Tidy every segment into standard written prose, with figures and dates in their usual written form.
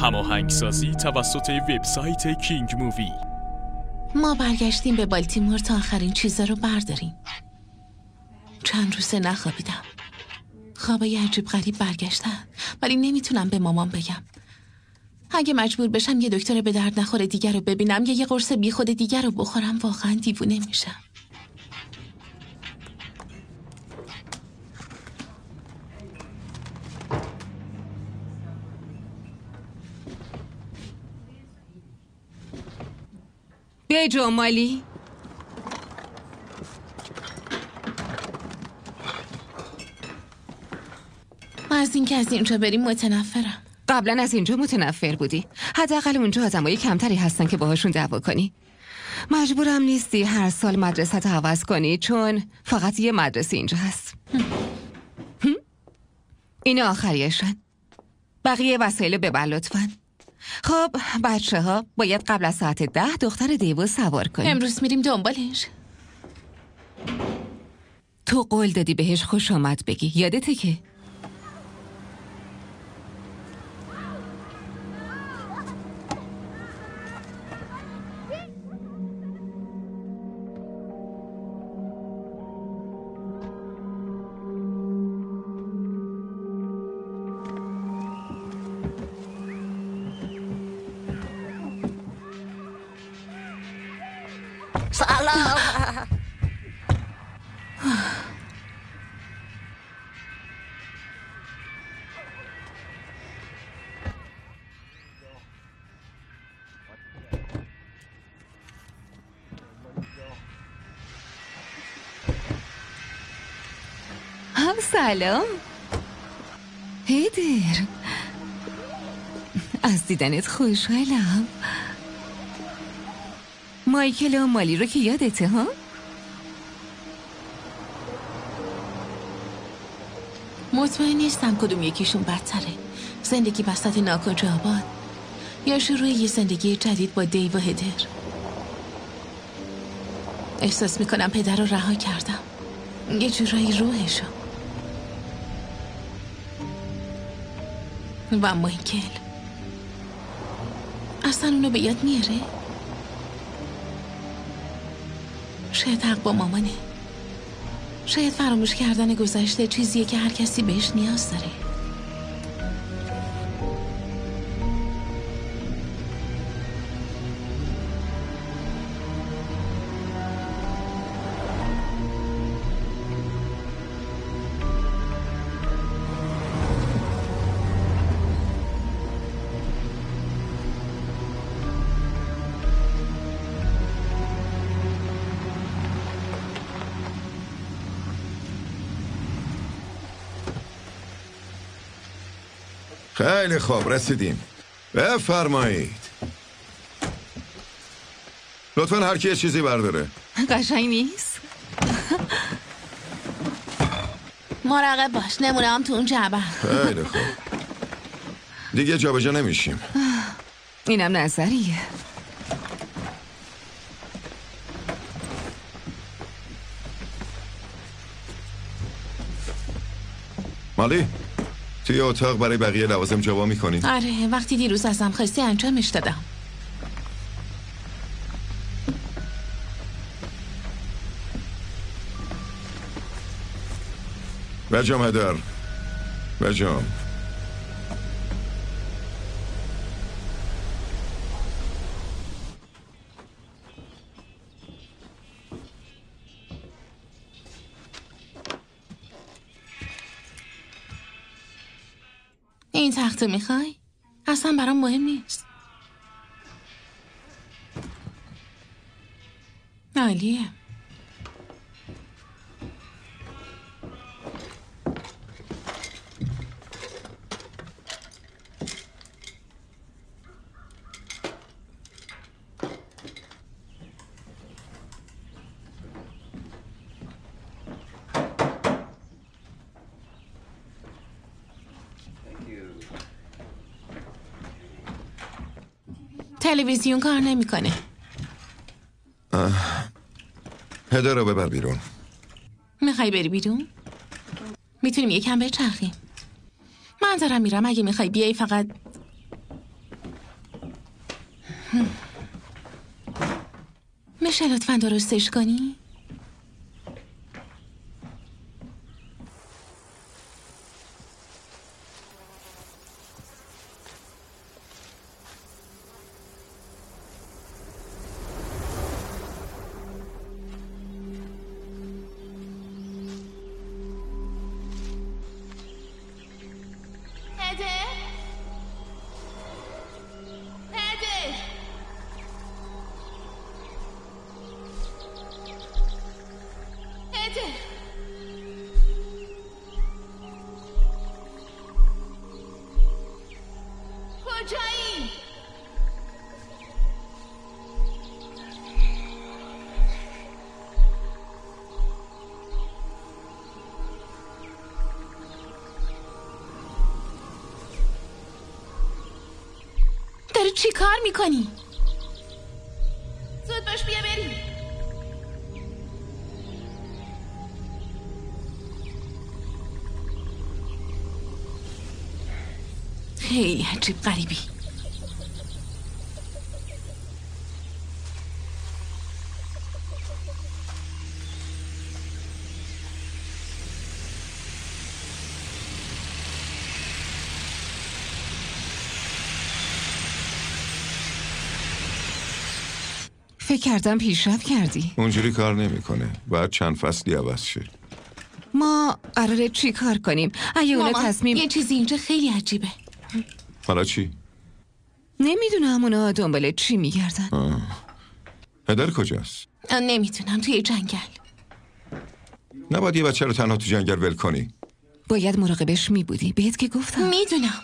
هماهنگسازی توسط وبسایت کینگ مووی. ما برگشتیم به بالتیمور تا آخرین چیزا رو برداریم. چند روزه نخوابیدم. خوابای عجیب غریب برگشتن، ولی نمیتونم به مامان بگم. اگه مجبور بشم یه دکتر به درد نخوره دیگر رو ببینم یا یه قرص بی خود دیگر رو بخورم، واقعا دیوونه میشم. بیا جمالی. از اینکه از اینجا بریم متنفرم. قبلا از اینجا متنفر بودی. حداقل اونجا آدمای کمتری هستن که باهاشون دعوا کنی. مجبورم نیستی هر سال مدرسه عوض کنی چون فقط یه مدرسه اینجا هست. این آخریشن. بقیه وسایل ببر لطفاً. خب بچه ها باید قبل از ساعت 10 دختر دیو سوار کنیم. امروز میریم دنبالش. تو قول دادی بهش خوش آمد بگی، یادته که؟ سلام. سلام هیدر، از دیدنت خوشحالم. مایکل و مالی رو که یادته ها؟ مطمئن نیستم کدوم یکیشون بدتره، زندگی وسط ناکجا آباد یا شروع یه زندگی جدید با دیو و هدر. احساس میکنم پدر رو رها کردم، یه جورایی روحشو. و مایکل اصلا اونو به یاد میاره؟ شاید حق با مامانه. شاید فراموش کردن گذشته چیزیه که هر کسی بهش نیاز داره. خیلی خوب رسیدیم. بفرمایید. لطفاً هر کی یه چیزی برداره. قشنگ نیست؟ مراقب باش، نمونه هم تو اون جعبه. خیلی خوب. دیگه جابجا نمیشیم. اینم نظریه. مالی توی اتاق برای بقیه لوازم جابا میکنی؟ آره، وقتی دیروز ازم خواستی انجامش دادم. بجام هدر، بجام. این تختو میخوای؟ اصلا برام مهم نیست. عالیه. تلویزیون کار نمیکنه. هدر رو ببر بیرون. میخوای بری بیرون؟ میتونیم یکم بچرخیم. من دارم میرم، اگه میخوای بیای فقط میشه لطفاً درستش کنی؟ داری چی کار میکنی؟ زود باش بیا بریم. خیلی عجیب غریبی. فکر کردم پیشرفت کردی. اونجوری کار نمیکنه. باید چند فصلی عوض شه. ما قراره چی کار کنیم؟ اگه اونا تصمیم یه چیزی اینجا خیلی عجیبه. حالا چی؟ نمیدونم اونا دنبال چی میگردن. پدر کجاست؟ نمیتونم، توی جنگل. نباید یه بچه رو تنها تو جنگل ول کنی. باید مراقبش میبودی. بهت که گفتم. میدونم.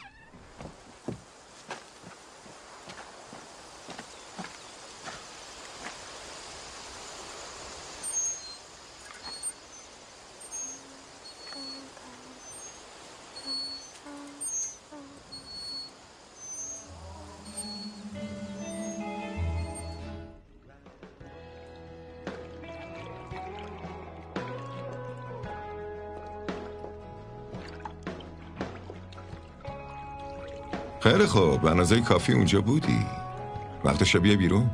خیلی خوب، به اندازه کافی اونجا بودی. وقتش بیا بیرون.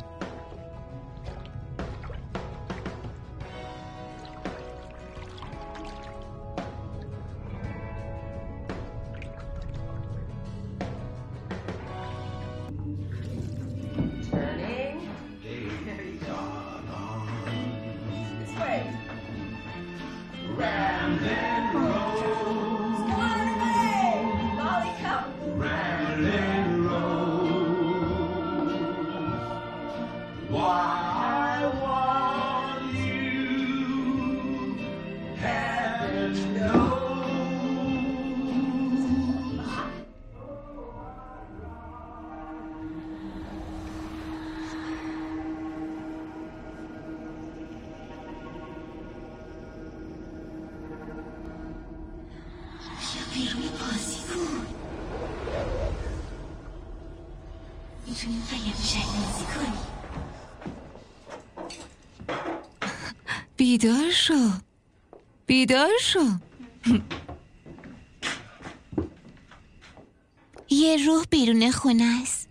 بیدار شو. بیدار شو. یه روح بیرون خونه است.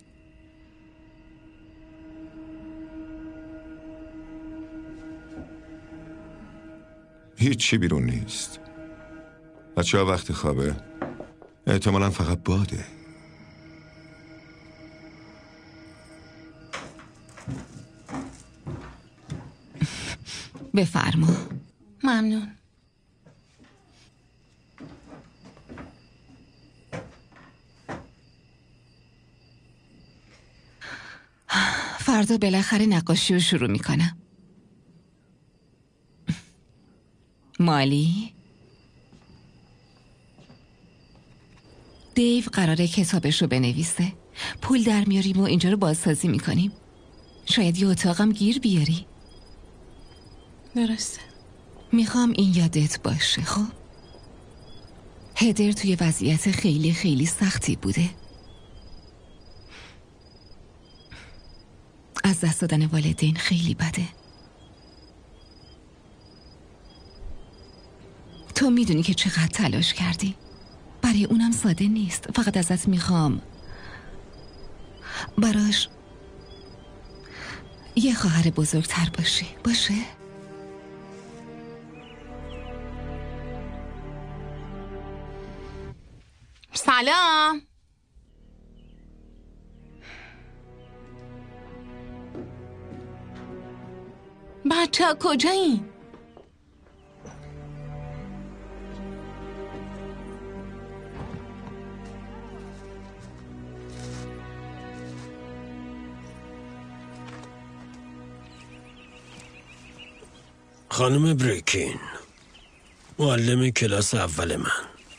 هیچی بیرون نیست. بچه ها وقت خوابه. احتمالاً فقط باده. بفرما. ممنون. فردا بالاخره نقاشی رو شروع میکنم. مالی؟ دیو قراره کتابش رو بنویسه. پول در میاریم و اینجا رو بازسازی میکنیم. شاید یه اتاقم گیر بیاری. درسته. میخوام این یادت باشه. خب هدر توی وضعیت خیلی خیلی سختی بوده. از دست دادن والدین خیلی بده. تو میدونی که چقدر تلاش کردی. برای اونم ساده نیست. فقط ازت میخوام براش یه خواهر بزرگتر باشی. باشه؟ سلام. بچه ها کجایی؟ خانم بریکین، معلم کلاس اول من.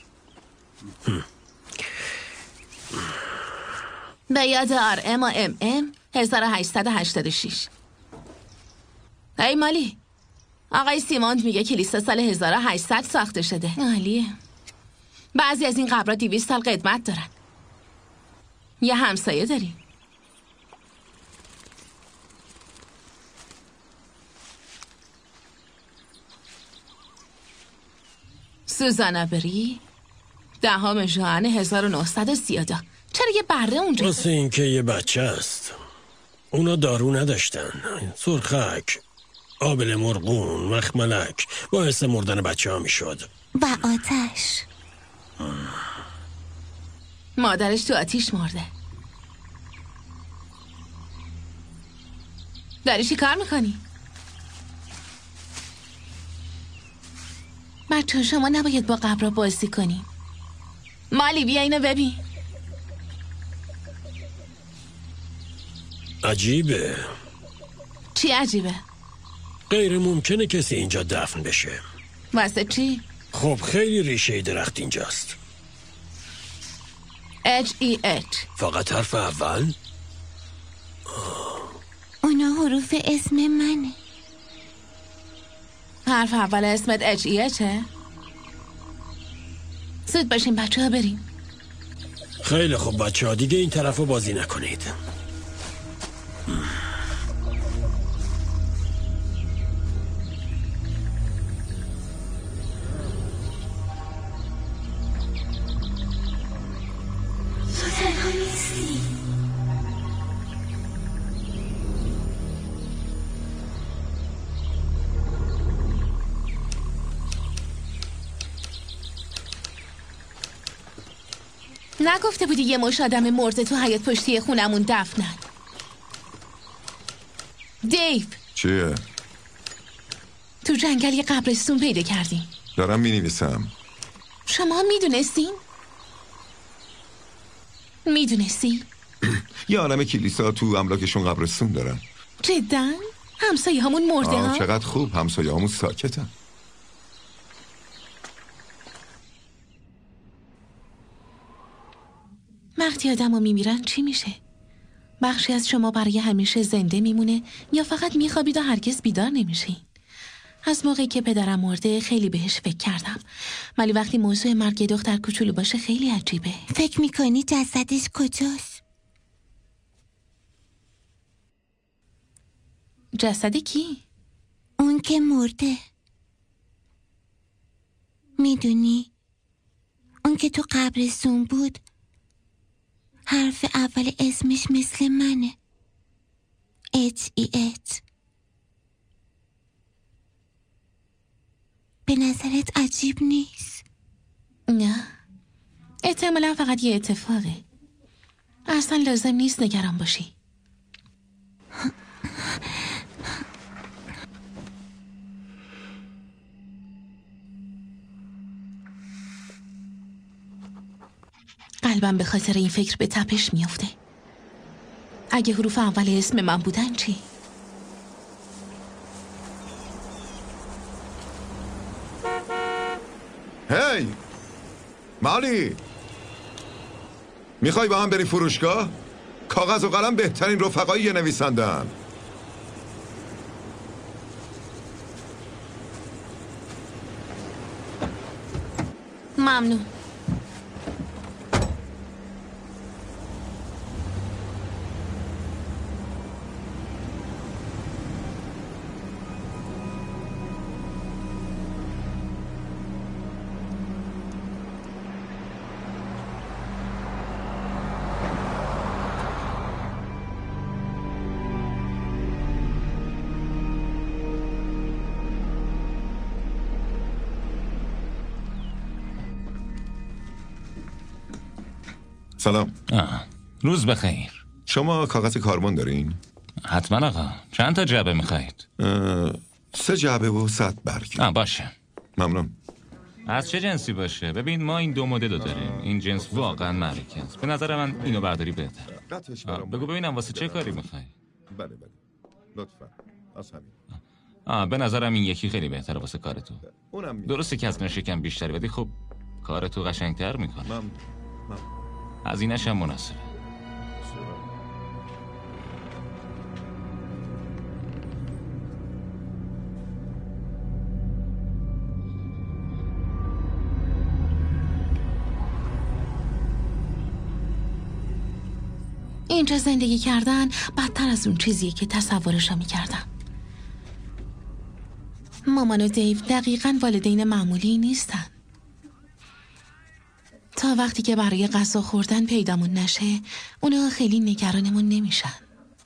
به یاد RM و MM 1886. ای مالی، آقای سیموند میگه کلیسا سال 1800 ساخته شده. عالیه. بعضی از این قبرها 200 سال قدمت دارن. یه همسایه داری؟ سوزانا بری 10 ژوئن 1932. چرا یه بره اونجا؟ واسه این که یه بچه است. اونا دارو نداشتن. سرخک، آبل مرغون، مخملک باعث مردن بچه ها می شد. و آتش. مادرش تو آتیش مرده. داری چی کار میکنی؟ بچه شما نباید با قبرها بازی کنی. مالی بیا اینو ببین. عجیبه. چی عجیبه؟ غیر ممکنه کسی اینجا دفن بشه. واسه چی؟ خب خیلی ریشه درخت اینجاست. H-E-H. فقط حرف اول؟ اونا حروف اسم منه. حرف اول اسمت H-E-H؟ زود باشین بچه ها بریم. خیلی خوب بچه ها، دیگه این طرف رو بازی نکنید. نگفته بودی یه مش آدم مرده تو حیاط پشتی خونمون دفنن؟ دیو، چیه؟ تو جنگل یه قبرستون پیدا کردیم. دارم می‌نویسم. شما میدونستین؟ میدونستی؟ یه عالم کلیسا تو املاکشون قبرستون دارن. جداً؟ همسایه همون مرده ها؟ چقدر خوب، همسایه همون ساکتن. وقتی آدم ها میمیرن چی میشه؟ بخشی از شما برای همیشه زنده میمونه یا فقط میخوابید و هرگز بیدار نمیشین؟ از موقعی که پدرم مرده خیلی بهش فکر کردم، ولی وقتی موضوع مرگ دختر کوچولو باشه خیلی عجیبه. فکر میکنی جسدش کجاست؟ جسد کی؟ اون که مرده. میدونی؟ اون که تو قبرستون بود، حرف اول اسمش مثل منه. H-E-H. به نظرت عجیب نیست؟ نه، احتمالا فقط یه اتفاقه. اصلا لازم نیست نگران باشی. قلبم به خاطر این فکر به تپش میافته. اگه حروف اول اسم من بودن چی؟ هی مالی، میخوای با هم بریم فروشگاه؟ کاغذ و قلم بهترین رفقای یه نویسنده هن. ممنون. سلام. روز بخیر. شما کاغذ کاربن دارین؟ حتما آقا. چند تا جعبه میخواید؟ 3 جعبه و 100 برگ. باشه. ممنون. از چه جنسی باشه؟ ببین ما این 2 مدل رو داریم. این جنس واقعا معرکه است. به نظر من اینو برداری بهتر. بگو ببینم واسه چه کاری میخوای؟ بله لطفا. از همین. به نظرم این یکی خیلی بهتره واسه کار تو. درسته که هزینه‌اش یکم بیشتره ولی خب کار تو قشنگتر میکنه. هزینه‌ش هم مناسبه. اینجا زندگی کردن بدتر از اون چیزیه که تصورشو میکردم. مامان و دیو دقیقاً والدین معمولی نیستن. تا وقتی که برای غذا خوردن پیدامون نشه اونا خیلی نگرانمون نمیشن.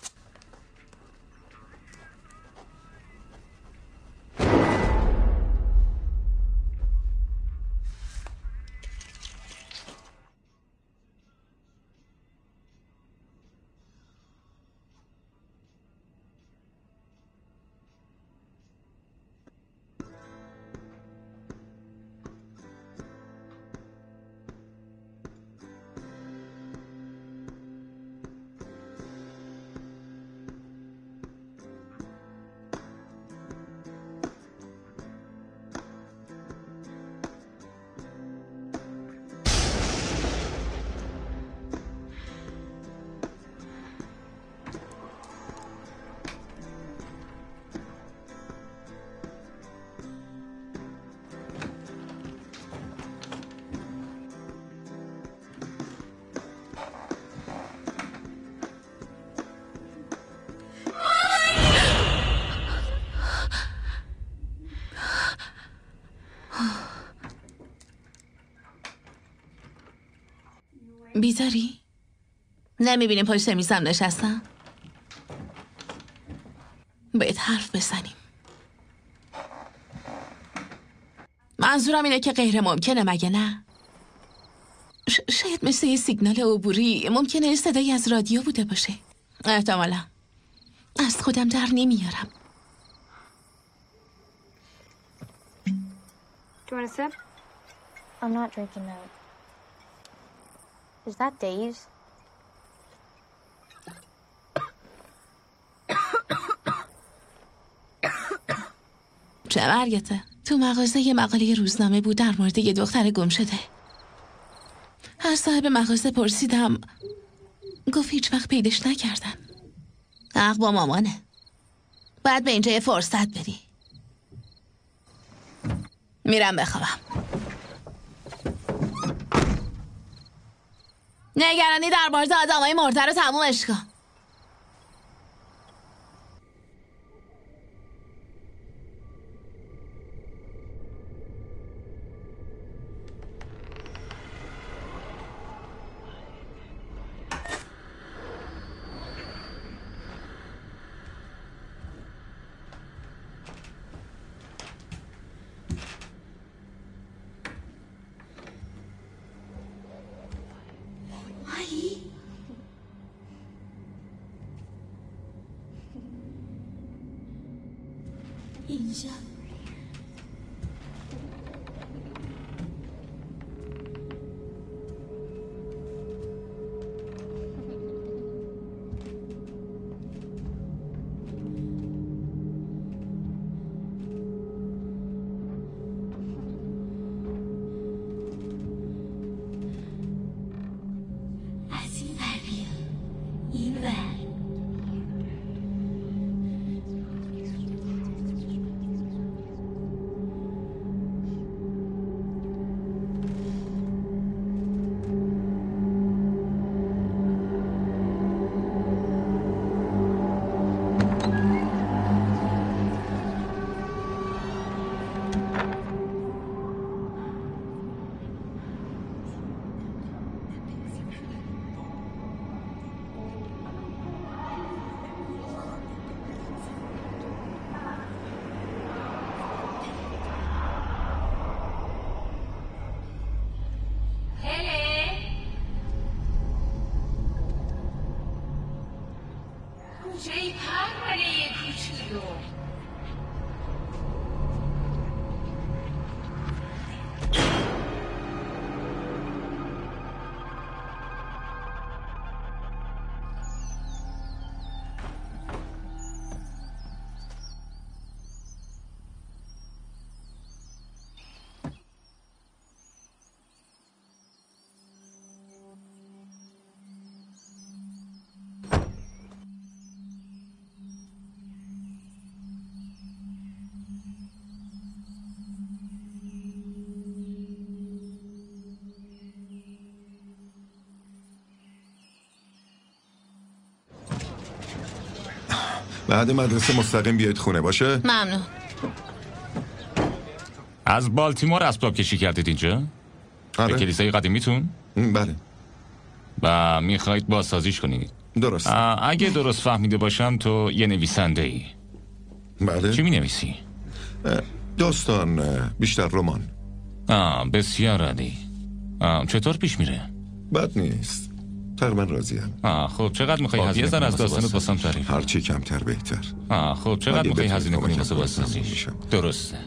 بیزاری؟ نمیبینیم پشت میزم نشستم؟ باید حرف بزنیم. منظورم اینه که غیر ممکنه مگه نه؟ شاید مثل یه سیگنال عبوری ممکنه صدایی از رادیو بوده باشه. احتمالا از خودم در نمیارم. Do you want a sip? I'm not drinking that. Is that Dave's? چه مرگته؟ تو مغازه یه مقاله روزنامه بود در مورد یه دختر گم شده. هر صاحب مغازه پرسیدم گفت هیچ وقت پیداش نکردن. حق با مامانه. باید به اینجا یه فرصت بدی. میرم بخوابم. نگرانی در مورد آدمای مرده رو تمومش کن. اینجا از این ور بیا این ور بعد مدرسه مستقیم بیاید خونه باشه؟ ممنون. از بالتیمور اسباب کشی کردید اینجا؟ آره. به کلیسای قدیمیتون؟ بله. و میخواید بازسازیش کنید؟ درست. اگه درست فهمیده باشم تو یه نویسنده ای. بله. چی مینویسی؟ داستان، بیشتر رمان. بسیار عالی. چطور پیش میره؟ بد نیست. تقریبا راضیم. خب چقدر میخوای هزینه کنی از داستانت واسم تعریف؟ هر چی کمتر بهتر. خب چقدر میخوای هزینه کنی واسه بازسازیش؟ درسته.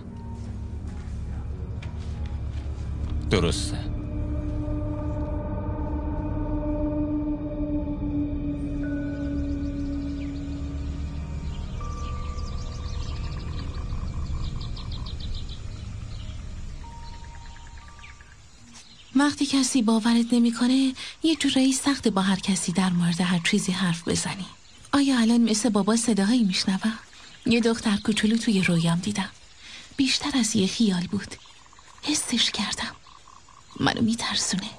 وقتی کسی باورت نمیکنه یه جورایی سخته با هر کسی در مورد هر چیزی حرف بزنی. آیا الان مثل بابا صداهایی میشنوم؟ یه دختر کوچولو توی رویام دیدم. بیشتر از یه خیال بود. حسش کردم. منو میترسونه.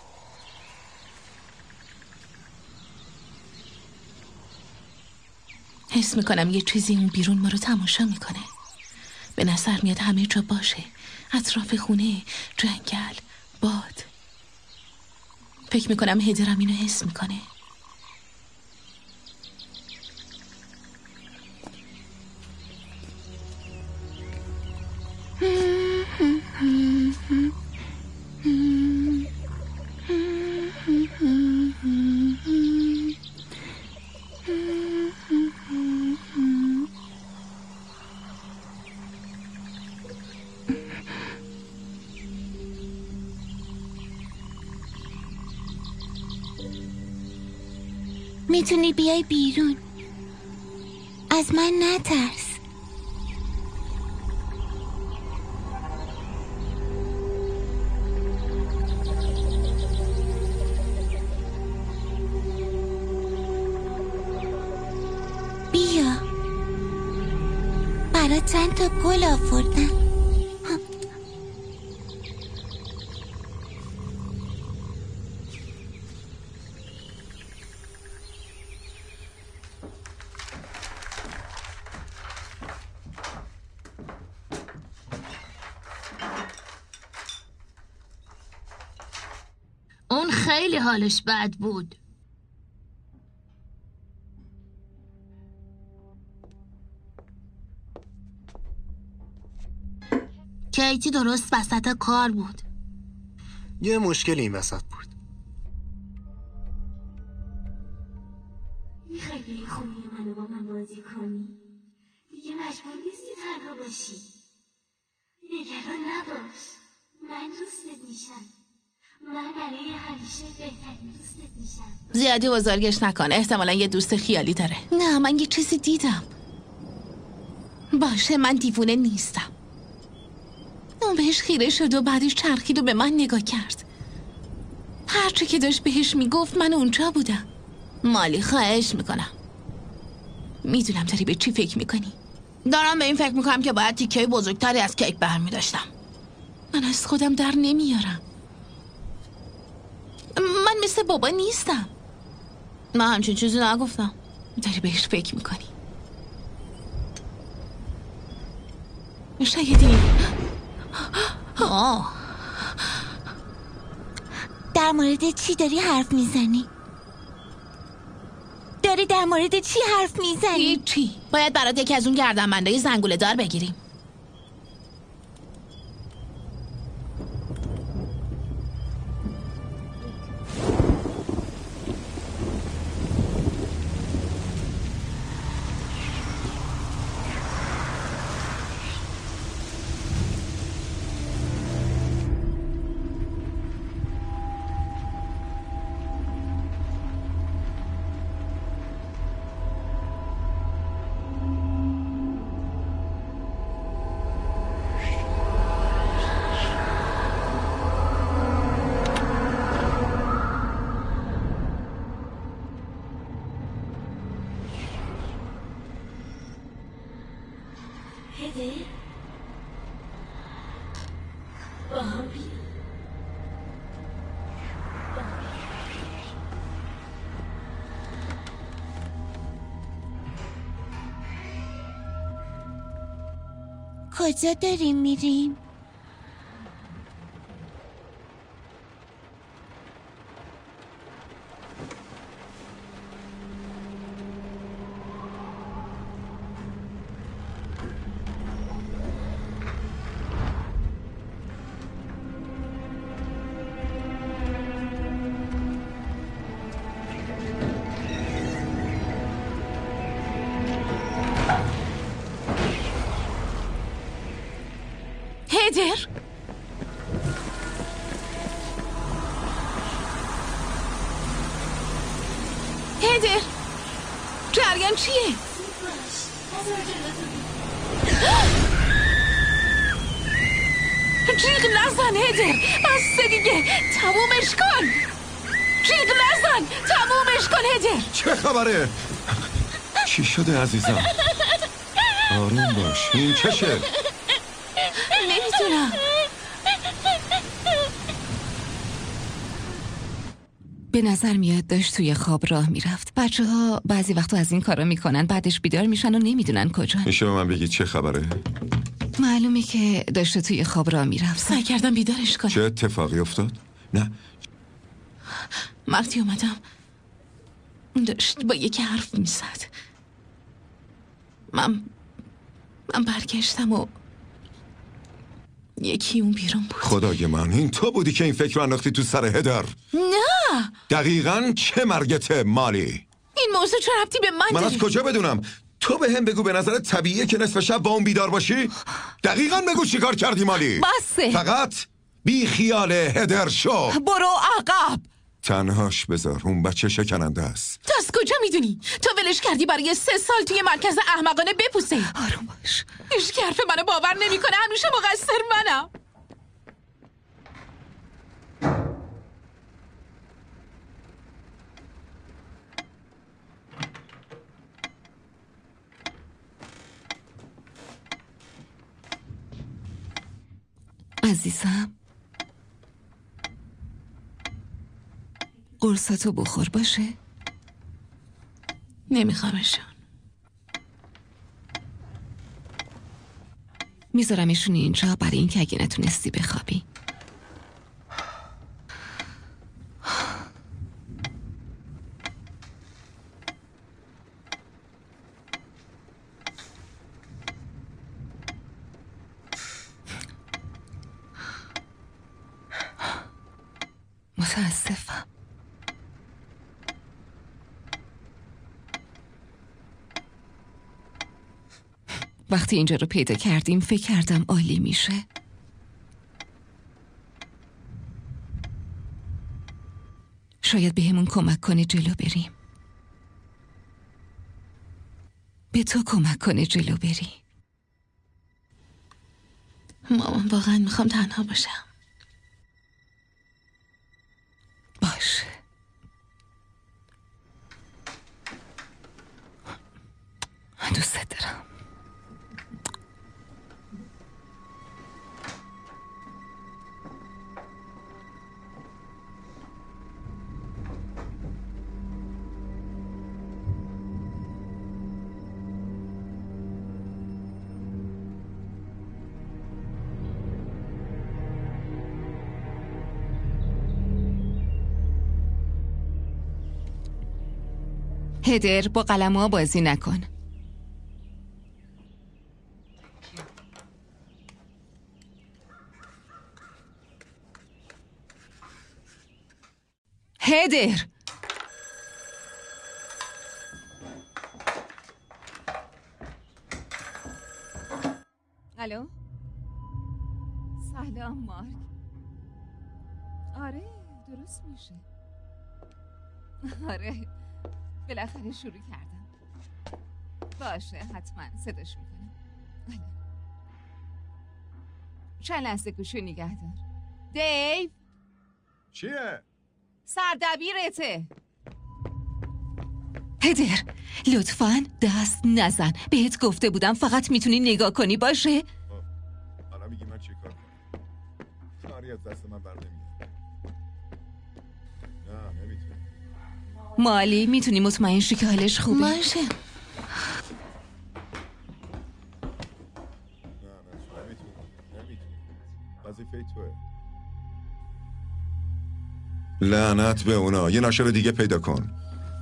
حس میکنم یه چیزی اون بیرون ما رو تماشا میکنه. به نظر میاد همه جا باشه. اطراف خونه، جنگل، باد. فکر میکنم هدرم اینو حس میکنه. میتونی بیای بیرون. از من نترس. بیا. برات چند تا گل آوردم. اون خیلی حالش بد بود. کیتی درست وسط کار بود. یه مشکلی این وسط بود. خیلی خونی منو با من بازی کنی. دیگه مجبور نیستی تنها باشی. نگران نباش. من دوستت میشم. من برای همیشه بهترین دوستت میشم. زیادی بزرگش نکن. احتمالا یه دوست خیالی داره. نه، من یه چیزی دیدم. باشه، من دیوونه نیستم. اون بهش خیره شد و بعدش چرخید و به من نگاه کرد. هرچی که داشت بهش میگفت من اونجا بودم. مالی، خواهش میکنم. میدونم داری به چی فکر میکنی. دارم به این فکر میکنم که باید تیکه بزرگتری از کیک برمیداشتم. من از خودم در نمیارم. من مثل بابا نیستم. من همچین چیزی نگفتم. داری بهش فکر میکنی. شاید این در مورد چی داری حرف میزنی؟ داری در مورد چی حرف میزنی؟ هیچی. باید برات یکی از اون گردنبندای زنگوله دار بگیریم. کجا داریم میریم؟ هدر هدر جریان چیه؟ جیغ نزن هدر بس دیگه تمومش کن جیغ نزن تمومش کن هدر چه خبره؟ چی شده عزیزم؟ آروم باش این چشه؟ نمیتونم به نظر میاد داشت توی خواب راه میرفت. بچه ها بعضی وقتا از این کارا میکنن بعدش بیدار میشن و نمیدونن کجا. میشه به من بگید چه خبره؟ معلومه که داشت توی خواب راه میرفت. سعی کردم بیدارش کنم. چه اتفاقی افتاد؟ نه وقتی اومدم داشت با یکی حرف میزد. من برگشتم و یکی اون بیرون بود. خدای من این تو بودی که این فکر رو انداختی تو سر هدر؟ نه دقیقاً چه مرگته مالی؟ این موضوع چه ربطی به من از کجا بدونم؟ تو به هم بگو به نظرت طبیعیه که نصف شب با اون بیدار باشی؟ دقیقاً بگو چی کار کردی مالی؟ بسه فقط بی خیال هدر شو. برو عقب. تنهاش بذار اون بچه شکننده است. تو از کجا میدونی؟ تو ولش کردی برای 3 سال توی مرکز احمقانه بپوسه. آروم باش. هیچ حرف منو باور نمیکنه. همیشه مقصر منم. عزیزم قرصاتو بخور باشه. نمیخوامشون. میذارمشون اینجا برای اینکه اگه نتونستی بخوابی. متاسفم. وقتی اینجا رو پیدا کردیم فکر کردم عالی میشه. شاید بهمون کمک کنه جلو بریم. به تو کمک کنه جلو بری. مامان واقعا میخوام تنها باشم. باشه. دوست دارم. هدر با قلم‌ها بازی نکن. هدر الو سلام مارک. آره درست میشه. آره بالاخره شروع کردم. باشه حتما صداش میکنم. چند لحظه گوشو نگه دار. دیو چیه؟ سردبیرته. هدر لطفاً دست نزن. بهت گفته بودم فقط میتونی نگاه کنی باشه. حالا میگی من چی کار کنم؟ کاری از دست من بر نمیاد. نه نمیتونی. مالی میتونی مطمئن شی که حالش خوبه؟ باشه. لعنت به اونا. یه ناشر دیگه پیدا کن.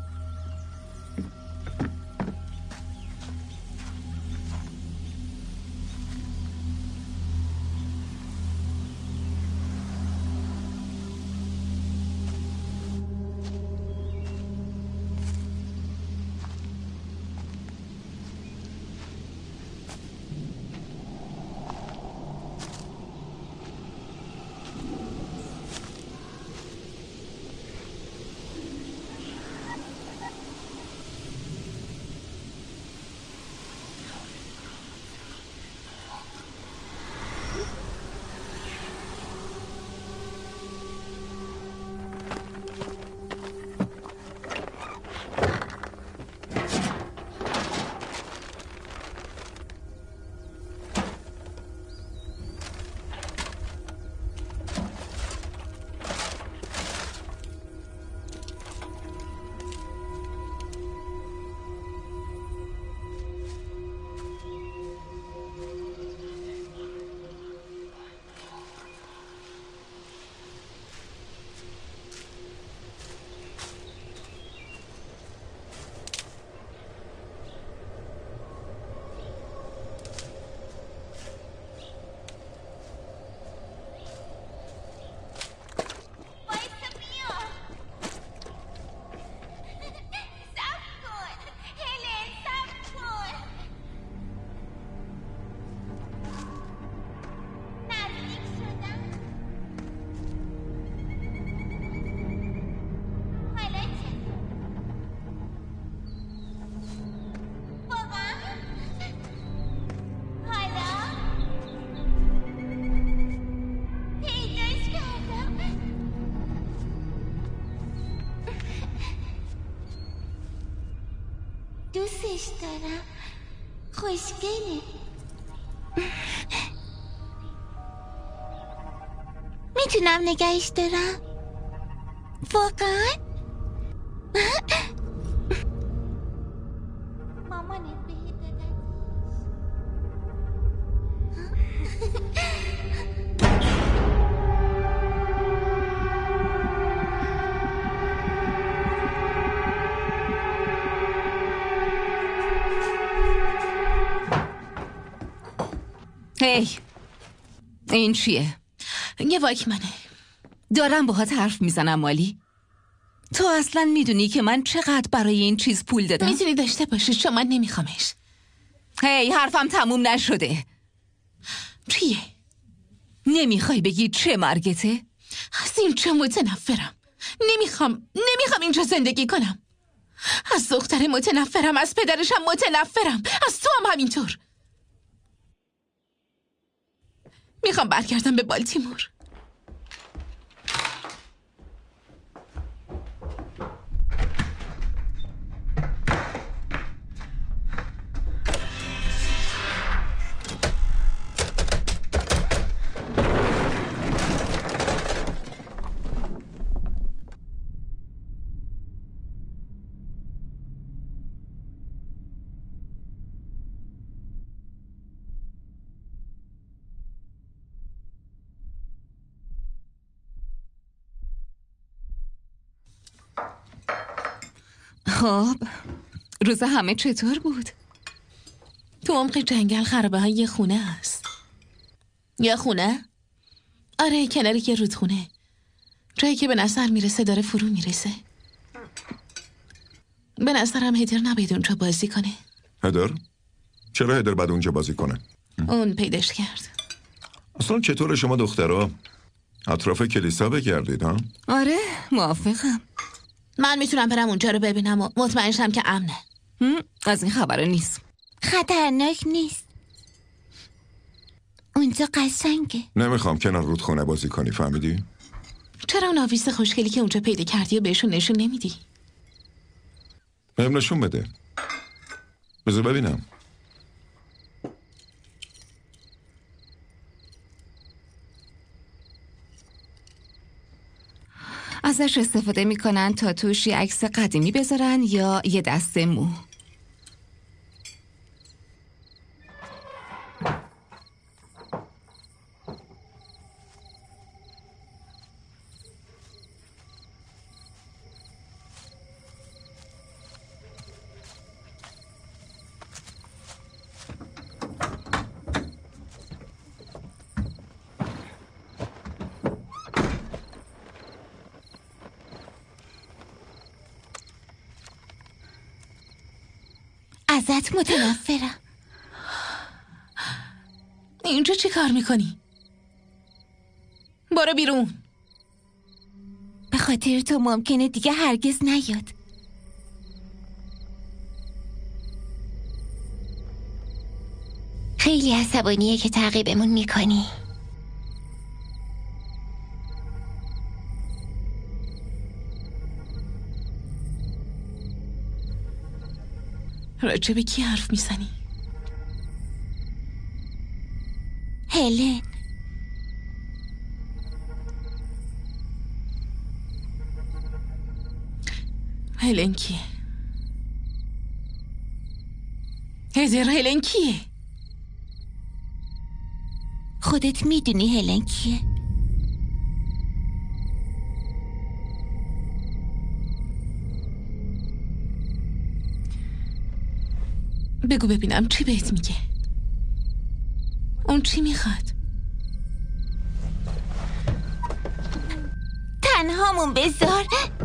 دوستش دارم. خوشگله. میتونم نگهش دارم؟ واقعا؟ مامانت بهت دادن. هی این چیه؟ یه واکمنه. دارم باهات حرف میزنم مالی. تو اصلا میدونی که من چقدر برای این چیز پول دادم؟ میتونی داشته باشی، چون من نمیخوامش. هی حرفم تموم نشده. چیه؟ نمیخوای بگی چه مرگته؟ از این چه متنفرم. نمیخوام اینجا زندگی کنم. از دختر متنفرم، از پدرشم متنفرم، از تو هم همینطور. میخوام برگردم به بالتیمور. خب روز همه چطور بود؟ تو عمق جنگل خرابه های یه خونه هست. یه خونه؟ آره، کنار یه رودخونه. جایی که به نظر میرسه داره فرو میرسه. به نظرم هدر نباید اونجا بازی کنه. هدر؟ چرا هدر باید اونجا بازی کنه؟ اون پیداش کرد. اصلا چطور شما دخترها اطراف کلیسا بگردید ها؟ آره موافقم. من میتونم برم اونجا رو ببینم و مطمئن شم که امنه. از این خبره نیست. خطرناک نیست. اونجا قشنگه. نمیخوام کنار رودخونه بازی کنی، فهمیدی؟ چرا اون آویز خوشگلی که اونجا پیدا کردی و بهشون نشون نمیدی؟ بهم نشون بده. بذار ببینم. ازش استفاده میکنن تا توش یه عکس قدیمی بذارن یا یه دسته مو. ازت متنفرم. اینجا چی کار میکنی؟ برو بیرون. به خاطر تو ممکنه دیگه هرگز نیاد. خیلی عصبانیه که تعقیبمون میکنی. راجع به کی حرف میزنی؟ هلن. هلن کیه؟ هزر هلن کیه؟ خودت میدونی هلن کیه؟ بگو ببینم چی بهت میگه؟ اون چی میخواد؟ تنهامون بذار.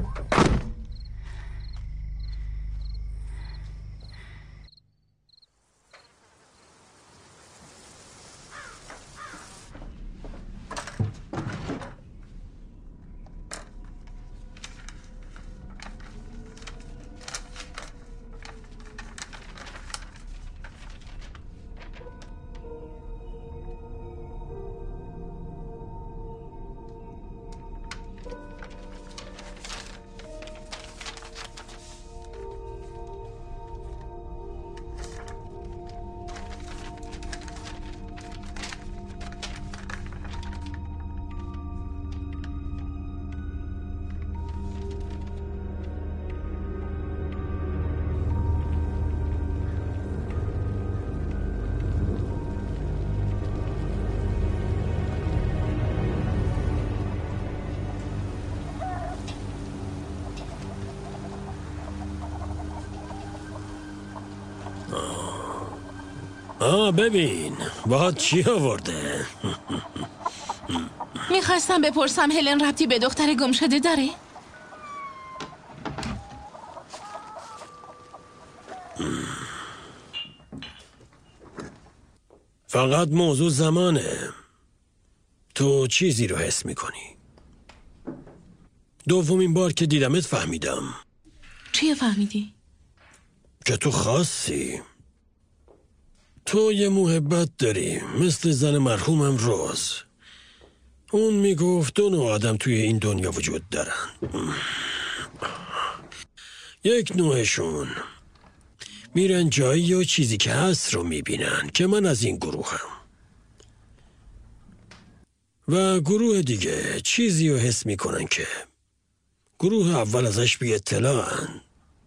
ببین باهات چی آورده؟ میخواستم بپرسم هلن ربطی به دختر گم شده داره؟ فقط موضوع زمانه. تو چیزی رو حس میکنی. دومین بار که دیدمت فهمیدم. چی فهمیدی؟ که تو خاصی. تو یه محبت داری مثل زن مرحومم روز. اون میگفت دو نوع آدم توی این دنیا وجود دارن. یک نوعشون میرن جایی و چیزی که هست رو میبینن که من از این گروهم. و گروه دیگه چیزی رو حس میکنن که گروه اول ازش بی اطلاعن.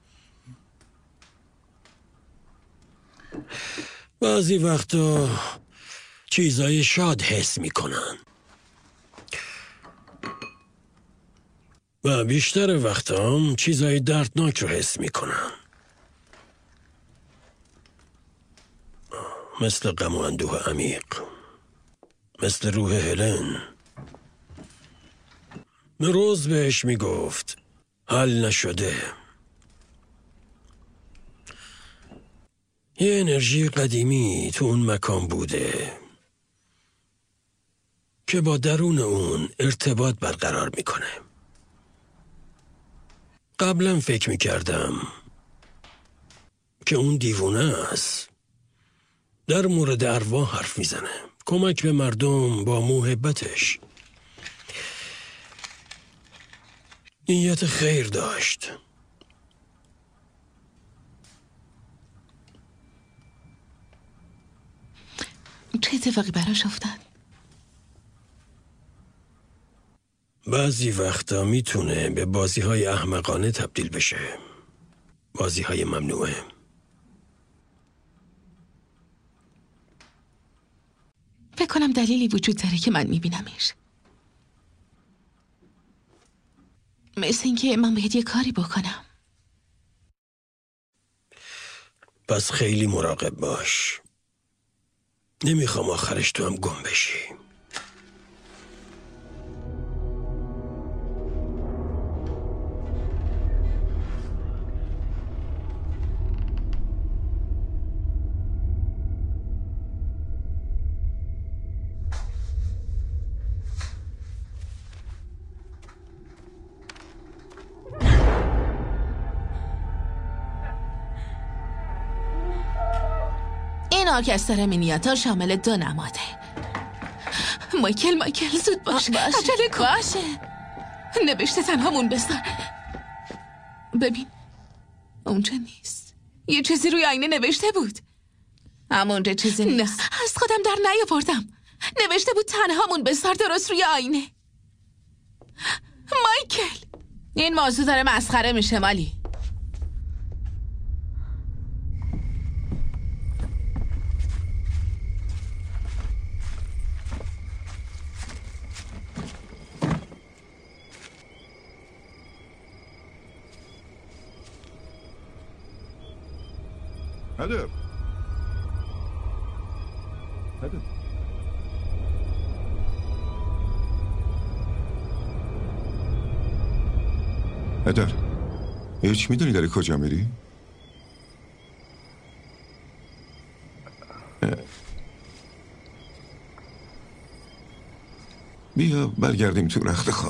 بعضی وقتا چیزای شاد حس میکنن و بیشتر وقتا هم چیزای دردناک رو حس میکنن، مثل غم و اندوه عمیق، مثل روح هلن. روز بهش میگفت حل نشده. یه انرژی قدیمی تو اون مکان بوده که با درون اون ارتباط برقرار میکنه. قبلا فکر میکردم که اون دیوونه است. در مورد ارواح حرف میزنه، کمک به مردم با محبتش. نیت خیر داشت. چه اتفاقی براش افتاد؟ بعضی وقتا میتونه به بازی‌های احمقانه تبدیل بشه. بازی‌های ممنوعه. فکر کنم دلیلی وجود داره که من میبینمش. مثل اینکه من باید یه کاری بکنم. پس خیلی مراقب باش. نمیخوام آخرش تو هم گم بشی. خاکستر مینیاتا شامل 2 نماده. مایکل زود باش. عجله کن. باشه. نوشته تنهامون بذار. ببین اونجا نیست. یه چیزی روی آینه نوشته بود. اما اونجا چیزی نیست. نه از خودم در نیاوردم. نوشته بود تنهامون بذار درست روی آینه. مایکل این موضوع داره مسخره میشه مالی. هدر هدر هیچ میدونی داری کجا میری؟ بیا برگردیم تو رخت خواب.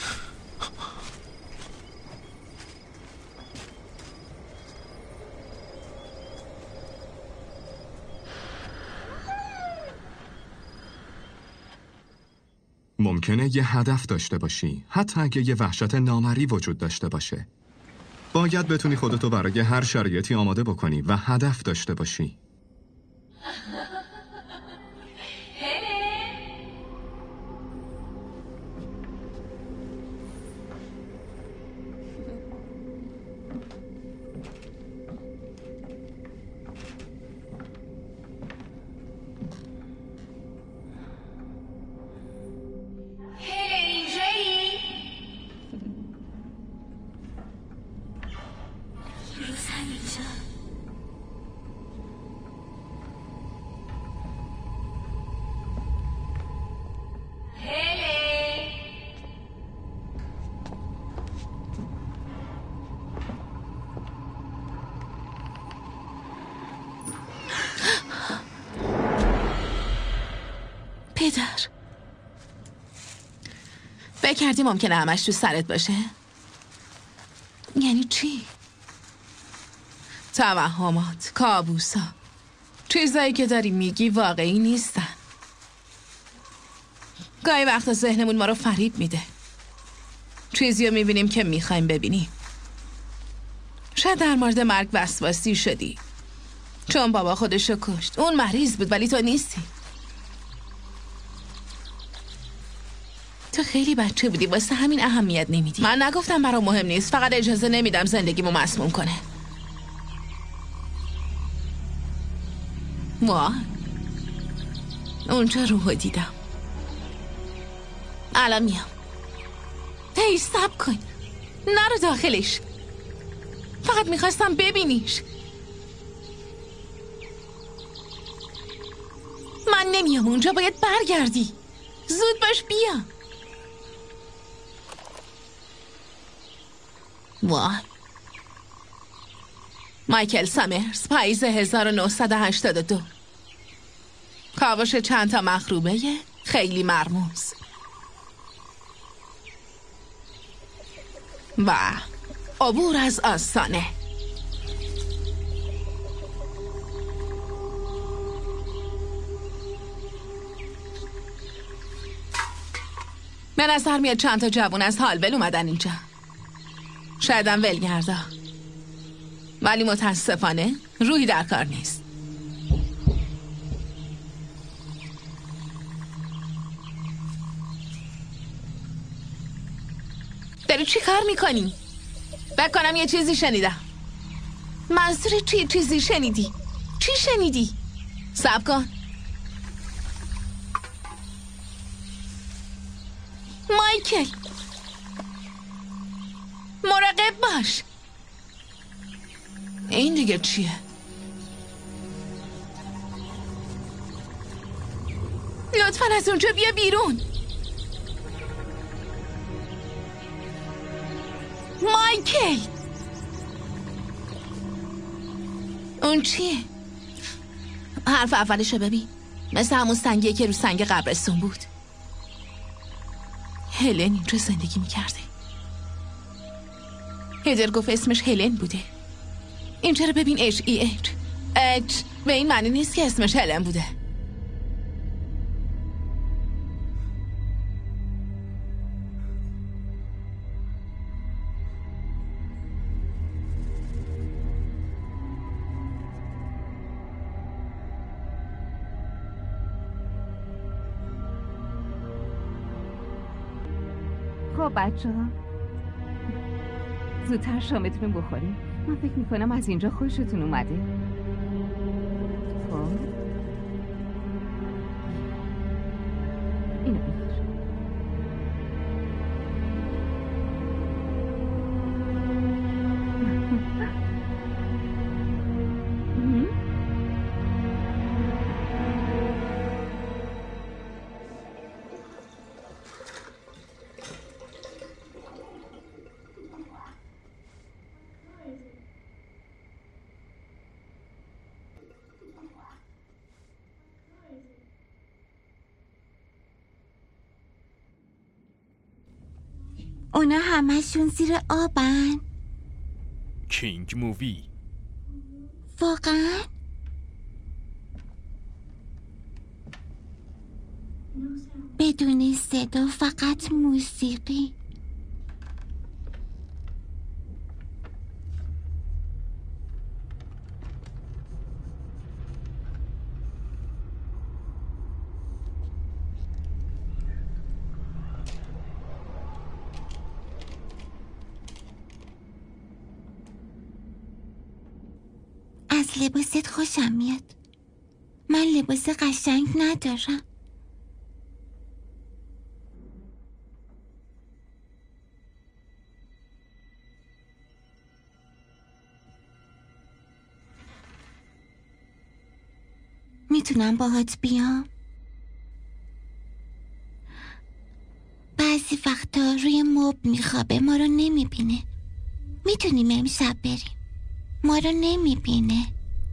ممکنه یه هدف داشته باشی، حتی اگه یه وحشت نامری وجود داشته باشه. باید بتونی خودتو برای هر شرایطی آماده بکنی و هدف داشته باشی. پدر فکر کردی ممکنه همش تو سرت باشه؟ یعنی چی؟ توهمات، کابوسا، چیزایی که داری میگی واقعی نیستن. گاهی وقتا ذهنمون ما رو فریب میده. چیزی رو میبینیم که میخوایم ببینیم. شاید در مورد مرگ وسواسی شدی چون بابا خودشو کشت. اون مریض بود ولی تو نیستی. تو خیلی بچه بودی واسه همین اهمیت نمیدی. من نگفتم برام مهم نیست، فقط اجازه نمیدم زندگیمو مسموم کنه. وای اونجا روحو دیدم. الان میام. هی صبر کن، نرو داخلش. فقط میخواستم ببینیش. من نمیام اونجا، باید برگردی. زود باش بیا. وای مایکل سامرز، پاییز 1982. کاوش چند تا مخروبه خیلی مرموز و عبور از آستانه. به نظر میاد چند تا جوون از هالول اومدن اینجا. شایدم ولگردا، ولی متاسفانه روحی در کار نیست. داری چی کار میکنی؟ بکنم یه چیزی شنیدم. منظور چی چیزی شنیدی؟ چی شنیدی؟ صبر کن. مایکل مراقب باش. این دیگه چیه؟ لطفاً از اونجا بیا بیرون. مایکل اون چیه؟ حرف اولشو ببین، مثل همون سنگیه که رو سنگ قبرستون بود. هلن اینجا زندگی میکرده. هدر گفت اسمش هلن بوده. اینجا رو ببین، HEH به این معنی نیست که اسمش هلن بوده. خب بچه‌ها زودتر شامتون بخوریم. من فکر میکنم از اینجا خوشتون اومده. خب اینو بگیر. اونا همشون زیر آبن؟ کینگ مووی. واقعا؟ بدون صدا، فقط موسیقی. از لباست خوشم میاد. من لباس قشنگ ندارم. میتونم باهات بیام؟ بعضی وقتا روی مبل میخوابه، ما رو نمیبینه. میتونیم امشب بریم؟ ما رو نمیبینه.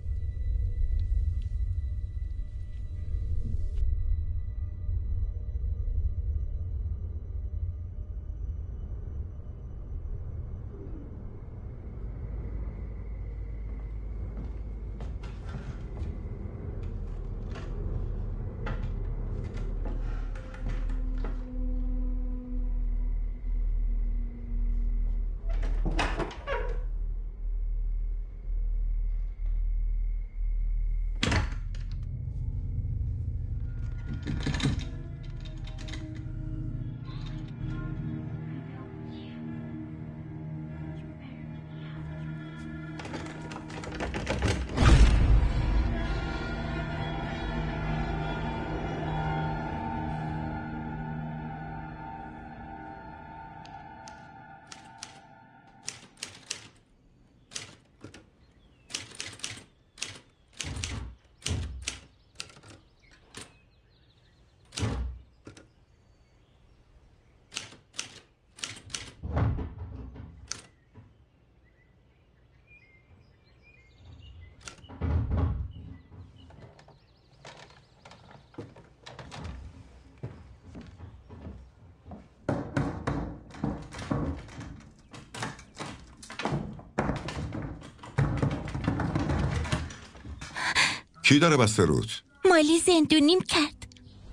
کی داره بسته رود؟ مالی زندونیم کرد.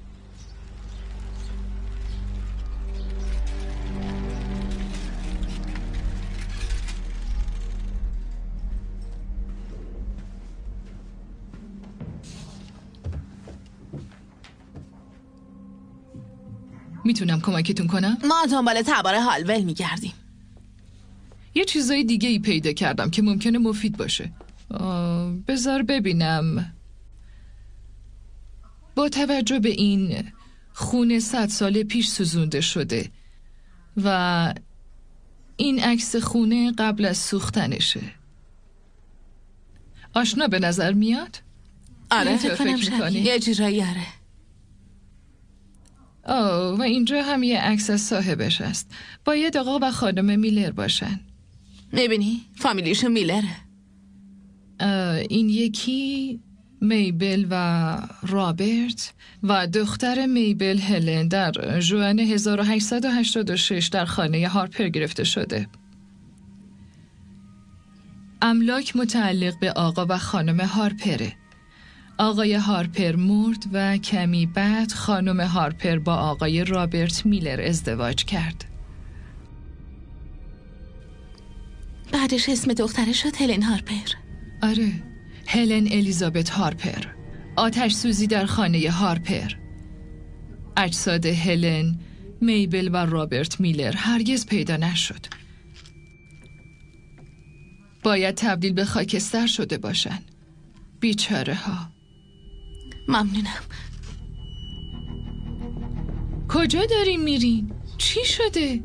میتونم کمکتون کنم؟ ما دنبال تبار هالول میگردیم. یه چیزای دیگه ای پیدا کردم که ممکنه مفید باشه. بذار ببینم. با توجه به این خون 100 سال پیش سوزونده شده و این عکس خونه قبل از سوختنشه. آشنا به نظر میاد؟ آره فکر کنم شبیه یه جورایی آره. و اینجا هم یه عکس از صاحبش است. باید آقا و خانم میلر باشن. میبینی؟ فامیلیشون میلره. این یکی میبل و رابرت و دختر میبل هلن در ژوئن 1886 در خانه هارپر گرفته شده. املاک متعلق به آقا و خانم هارپره. آقای هارپر مرد و کمی بعد خانم هارپر با آقای رابرت میلر ازدواج کرد. بعدش اسم دخترش شد هلن هارپر. آره، هلن الیزابت هارپر. آتش سوزی در خانه هارپر. اجساد هلن، میبل و رابرت میلر هرگز پیدا نشد. باید تبدیل به خاکستر شده باشن. بیچاره ها. ممنونم. کجا دارین میرین؟ چی شده؟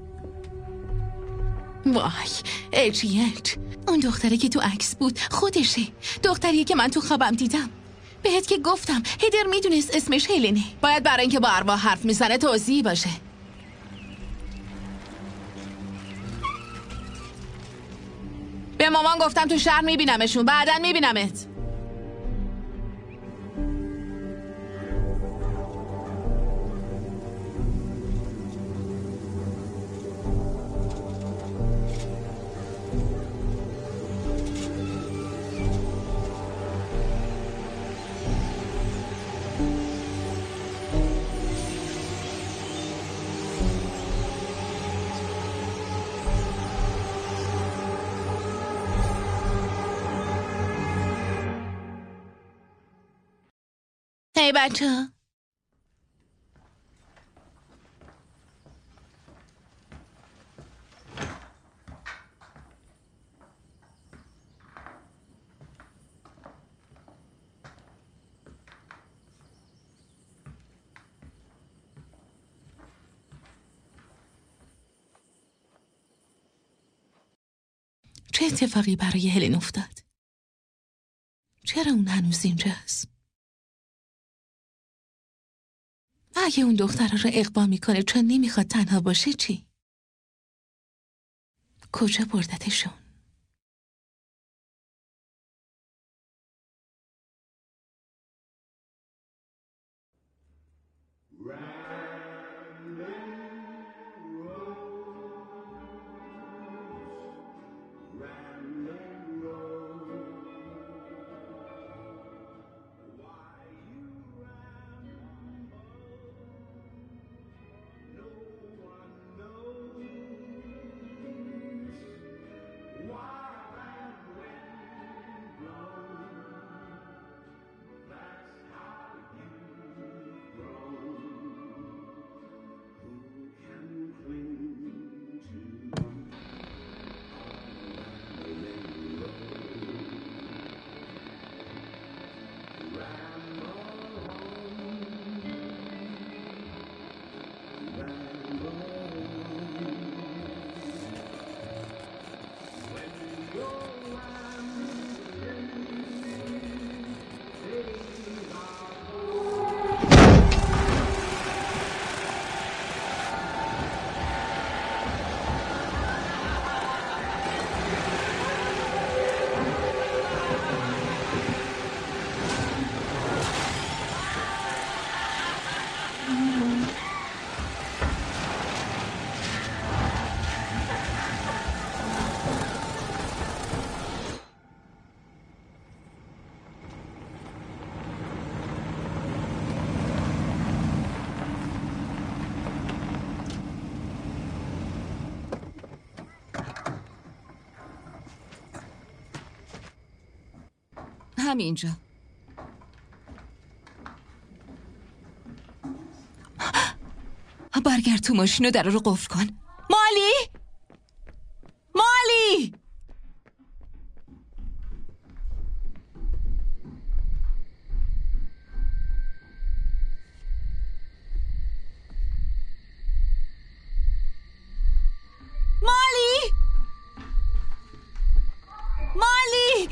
وای، اریت، اون دختره که تو عکس بود خودشه. دختریه که من تو خوابم دیدم. بهت که گفتم هیدر میدونست اسمش هلنه. باید برای اینکه با ارواح حرف میزنه توضیحی باشه. به مامان گفتم تو شهر میبینمشون، بعداً میبینمت. ای بچه ها، چه اتفاقی برای هلن افتاد؟ چرا اون هنوز اینجاست؟ اگه اون دختره رو اغوا میکنه چون نمیخواد تنها باشه چی؟ کجا بردتشون؟ همینجا. برگرد تو ماشین و در رو قفل کن. مالی! مالی! مالی! مالی!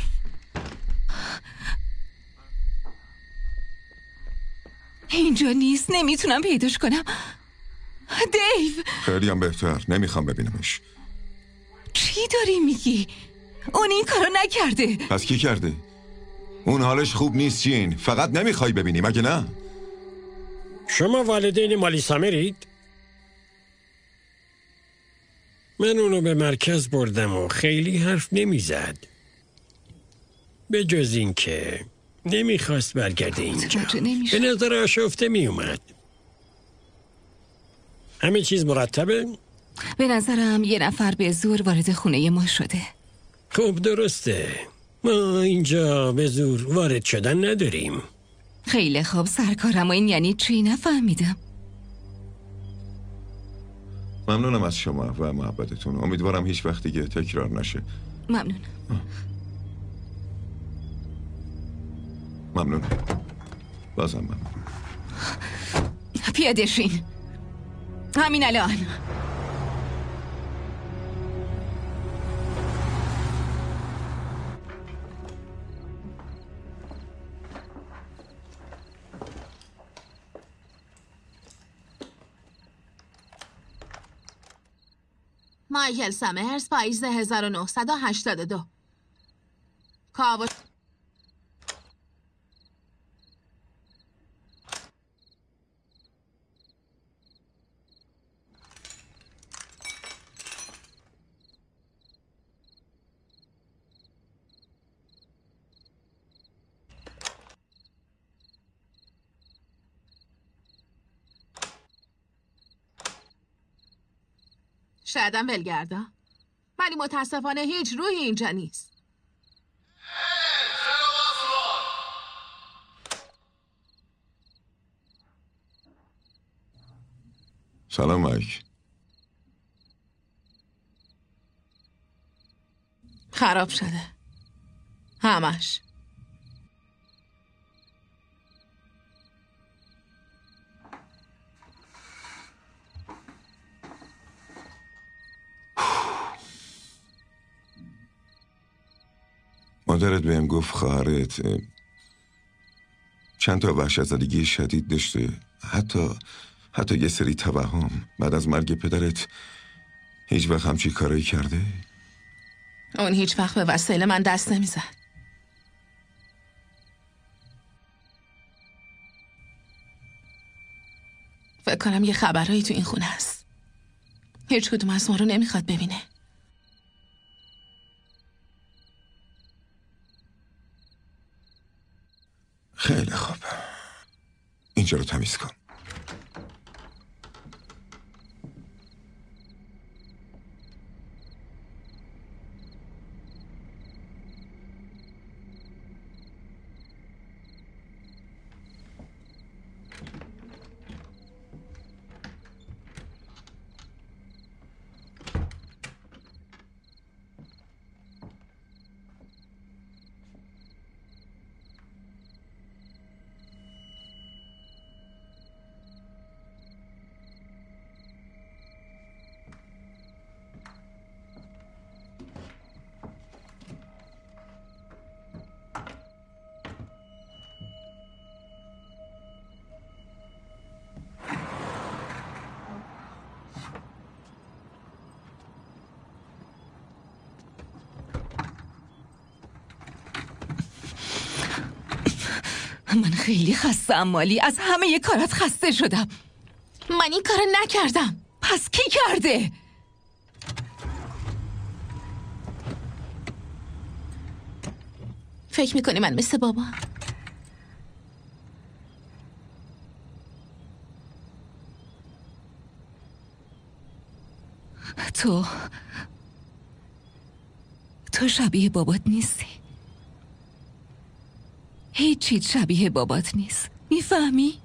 اینجا نیست، نمیتونم پیداش کنم. دیو! خیلی هم بهتر، نمیخوام ببینمش. چی داری میگی؟ اون این کارو نکرده. پس کی کرده؟ اون حالش خوب نیست جین، فقط نمیخوای ببینی مگه نه؟ شما والدین مالی سامرید؟ من اونو به مرکز بردم و خیلی حرف نمیزد. به جز این که نمیخواست برگرده اینجا. به نظر آشفته میومد. همه چیز مرتبه؟ به نظرم یه نفر به زور وارد خونه ما شده. خب درسته. ما اینجا به زور وارد شدن نداریم. خیلی خوب سرکارم. و این یعنی چی؟ نفهمیدم. ممنونم از شما و محبتتون. امیدوارم هیچ وقت دیگه تکرار نشه. ممنون. بازم ممنون. پیاده شین. همین الان. مایکل سامرز پاییز 1982. کاوش شایدم ولگردا، ولی متاسفانه هیچ روحی اینجا نیست. سلام مایک. خراب شده همش. مادرت بهم گفت خواهرت چند تا وحشت‌زدگی شدید داشته، حتی یه سری توهم. بعد از مرگ پدرت هیچ وقت همچی کارایی کرده؟ اون هیچ وقت به وسایل من دست نمیزد. فکر کنم یه خبرهایی تو این خونه هست. هیچ کدوم از ما رو نمیخواد ببینه. خیلی خوب. اینجا رو تمیز کن. من خیلی خستم مالی. از همه کارات خسته شدم. من این کار نکردم. پس کی کرده؟ فکر میکنی من مثل بابا؟ تو شبیه بابات نیستی. هیچ چیز شبیه بابات نیست. میفهمی؟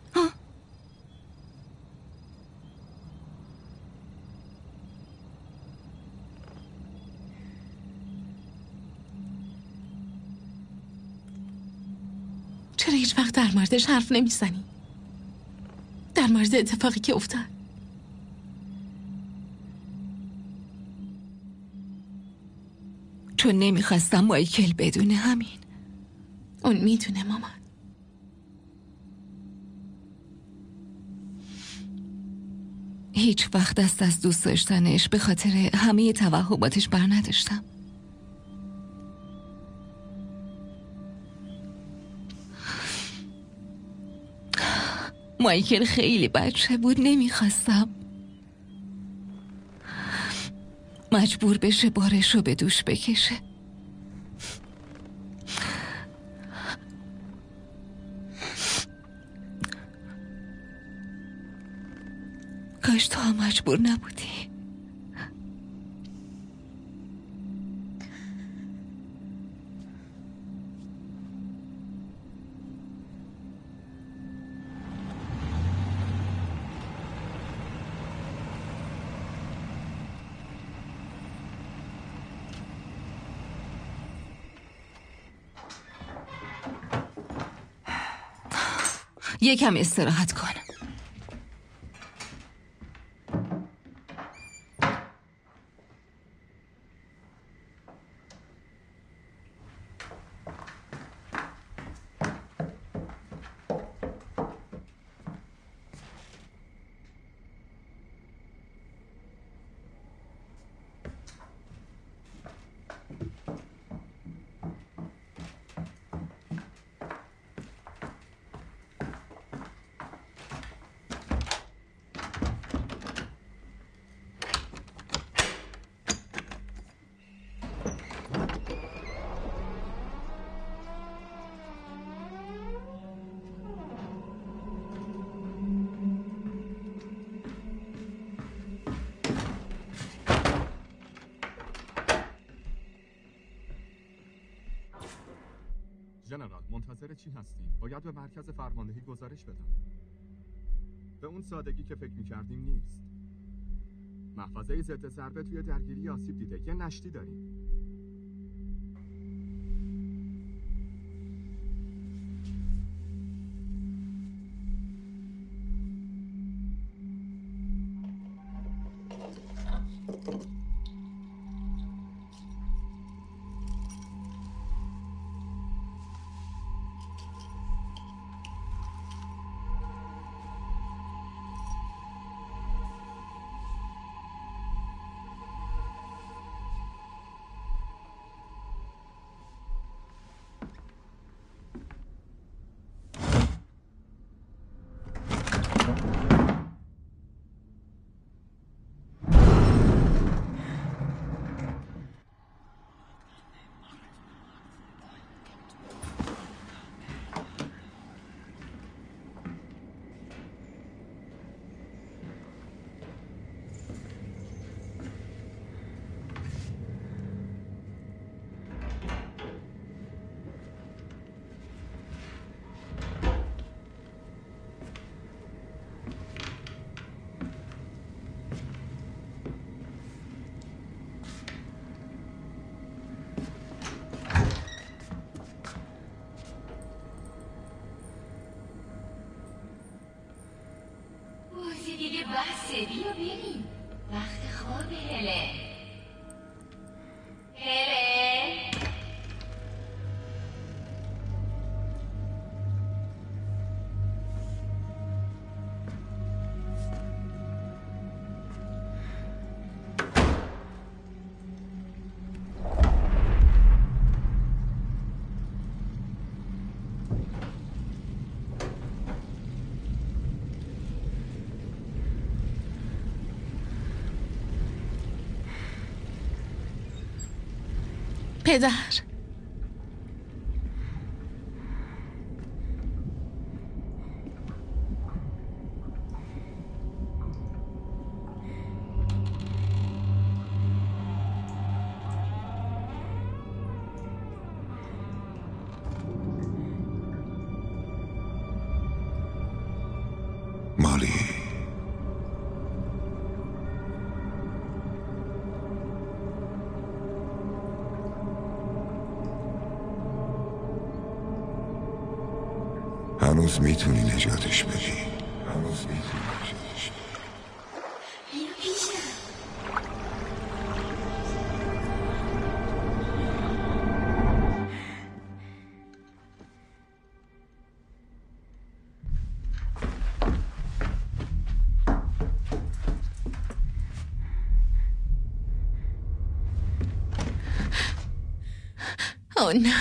چرا هیچ وقت در موردش حرف نمیزنی؟ در مورد اتفاقی که افتاد. چون نمیخواستم مایکل بدونه. همین. اون میدونه مامان. هیچ وقت دست از دوست داشتنش به خاطر همه توهماتش بر نداشتم. مایکل خیلی بچه بود. نمیخواستم مجبور بشه بارشو به دوش بکشه. مجبور نبودی. یکم استراحت کن. جنرال، منتظر چی هستیم؟ باید به مرکز فرماندهی گزارش بدم. به اون سادگی که فکر می‌کردیم نیست. محفظه ضد ضربه توی درگیری آسیب دیده. یه نشتی داریم. بسه بیا بریم. وقت خواب هلن. پدر، مالی، هنوز میتونی نجاتش بدی. اوه نه.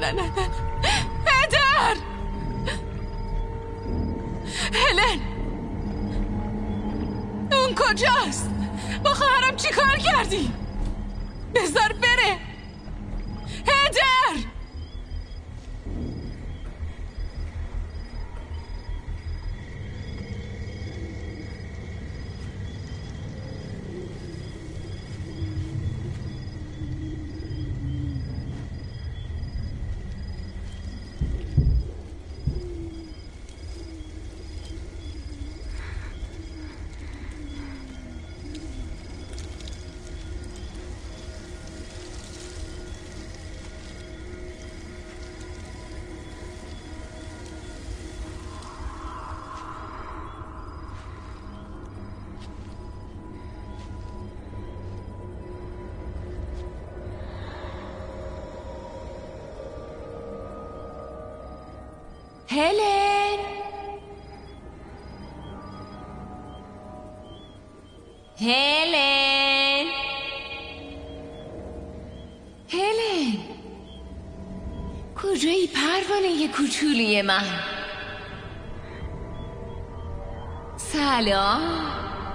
نه هدر. هلن اون کجاست؟ با خواهرم چی کار کردی؟ بذار بره هدر. هلن هلن هلن کجایی پروانه کوچولی من؟ سلام.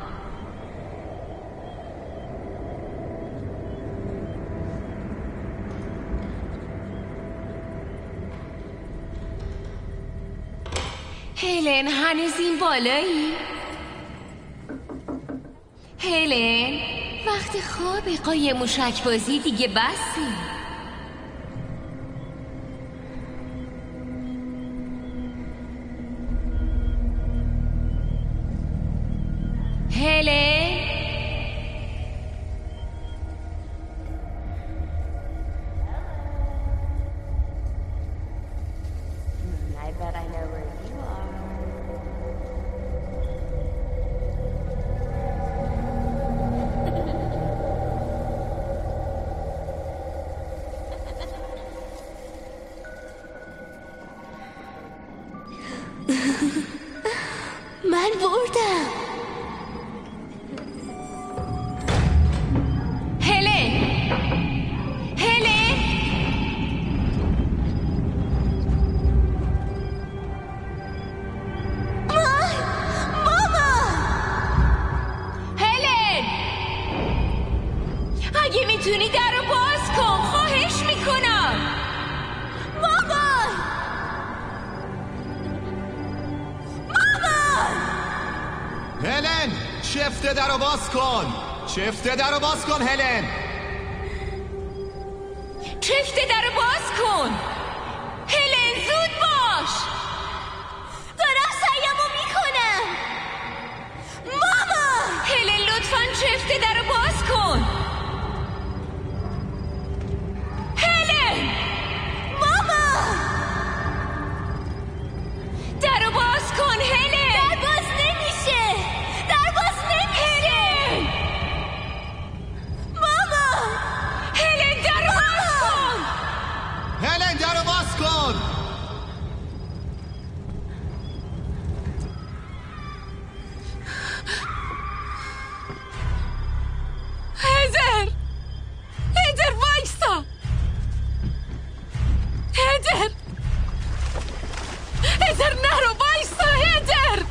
هلن هنوز این بالایی؟ هلن وقت خواب قایم موشک بازی دیگه بسی. هلن من بردم. هلن هلن ماما هلن اگه میتونی در رو باز کن خواهش میکنم. هلن شفت در رو باز کن. شفت در رو باز کن هلن. شفت در رو باز کن هلن. زود باش. دارم سعیمو میکنم. ماما هلن لطفاً شفت در رو باز کن. هلن ماما در رو باز کن هلن. در باز نمیشه. در باز نمیشه. ماما هلن در رو باز کن. هلن در رو باز کن. هدر وایسا. هدر نرو وایسا. هدر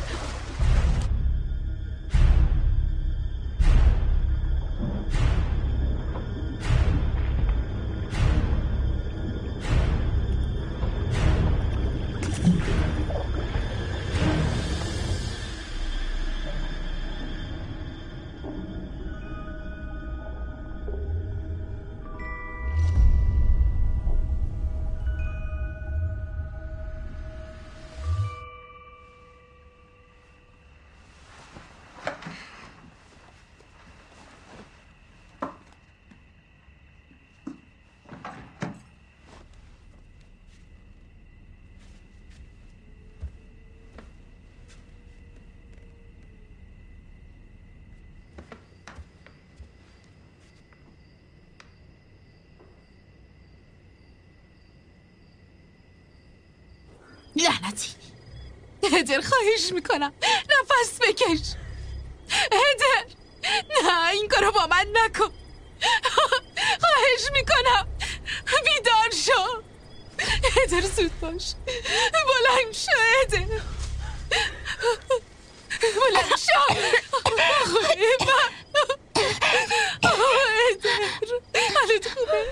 لعنتی. هدر خواهش میکنم نفس بکش. هدر نه این کارو با من نکن. خواهش میکنم بیدار شو. هدر زود باش. بلند شو هدر. بلند شو. حالت خوبه؟